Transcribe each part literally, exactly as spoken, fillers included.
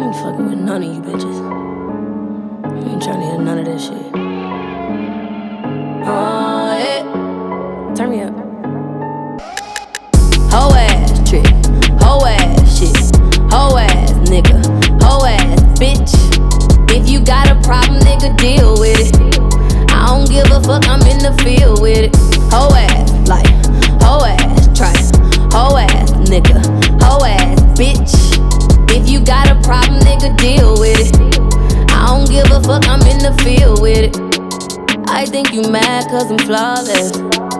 ain't fucking with none of you bitches. I ain't trying to hear none of that shit. Oh, yeah. Turn me up. Hoe ass trick, hoe ass shit, hoe ass nigga, hoe ass bitch. If you got a problem, nigga, deal with it. I don't give a fuck, I'm in the field with it. Hoe ass like, hoe ass try, hoe ass nigga, hoe ass bitch. If you got a problem, nigga, deal with it. I don't give a fuck, I'm in the field with it. I think you mad cause I'm flawless.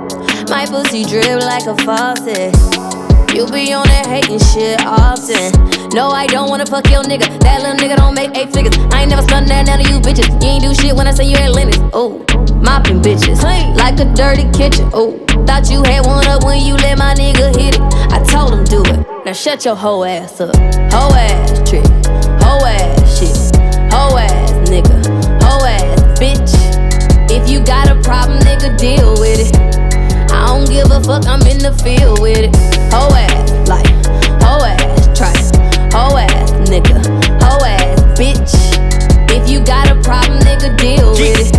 My pussy drip like a faucet. You be on that hating shit often. No, I don't wanna fuck your nigga. That little nigga don't make eight figures. I ain't never stunned that none of you bitches. You ain't do shit when I say you ain't limits. Oh, mopping bitches like a dirty kitchen. Oh, thought you had one up when you let my nigga hit it. I told him do it. Now shut your hoe ass up. Hoe ass trick, hoe ass shit, hoe ass nigga, hoe ass bitch. If you got a problem, nigga, deal with it. I don't give a fuck, I'm in the field with it. Hoe ass like, hoe ass try, hoe ass nigga, hoe ass bitch. If you got a problem, nigga, deal with it.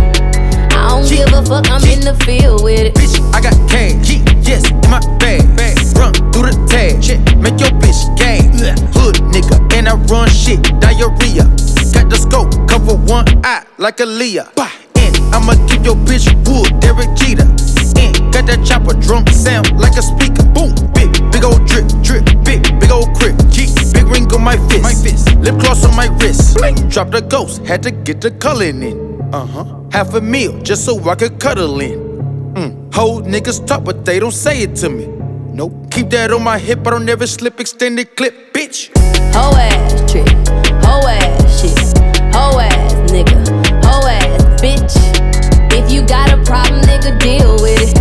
I don't give a fuck, I'm in the field with it. Bitch, I got cash, yes, in my bag. Run through the tag, make your bitch gag. Hood nigga, and I run shit, diarrhea. Got the scope, cover one eye like a Leah. And I'ma give your bitch wood, Derek Jeter. Got that chopper drum sound like a speaker. Boom, big, big old drip, drip, big, big old crib. Big ring on my fist, my fist. Lip gloss on my wrist. Bling. Drop the ghost, had to get the coloring in. Uh huh. Half a meal just so I could cuddle in. Mm. Whole niggas talk, but they don't say it to me. Nope. Keep that on my hip, I don't never slip. Extended clip, bitch. Hoe ass trick, hoe ass shit, hoe ass nigga, hoe ass bitch. If you got a problem, nigga, deal with it.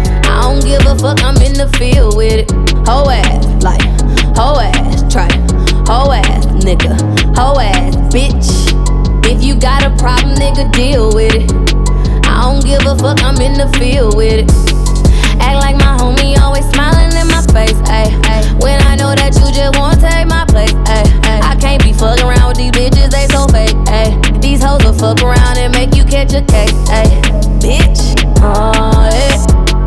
I don't give a fuck, I'm in the field with it. Hoe ass like, hoe ass try, hoe ass nigga, hoe ass bitch. If you got a problem, nigga, deal with it. I don't give a fuck, I'm in the field with it. Act like my homie always smiling in my face, ayy. When I know that you just wanna take my place, ayy. I can't be fucking around with these bitches, they so fake, ayy. These hoes will fuck around and make you catch a case, ayy. Bitch, oh yeah.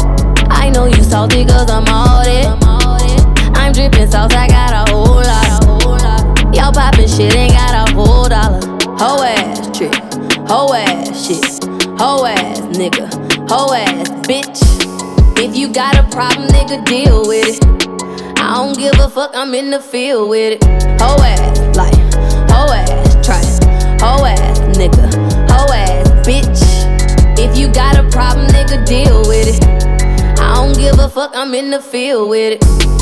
I know you salty cause I'm all that. I'm drippin' sauce, I got a whole lot. Y'all poppin' shit, ain't got a whole dollar. Hoe ass trick, hoe ass shit, hoe ass nigga, hoe ass bitch. If you got a problem, nigga, deal with it. I don't give a fuck, I'm in the field with it. Hoe ass like, hoe ass try, hoe ass nigga, hoe ass bitch. If you got a problem, nigga, deal with it. I don't give a fuck, I'm in the field with it.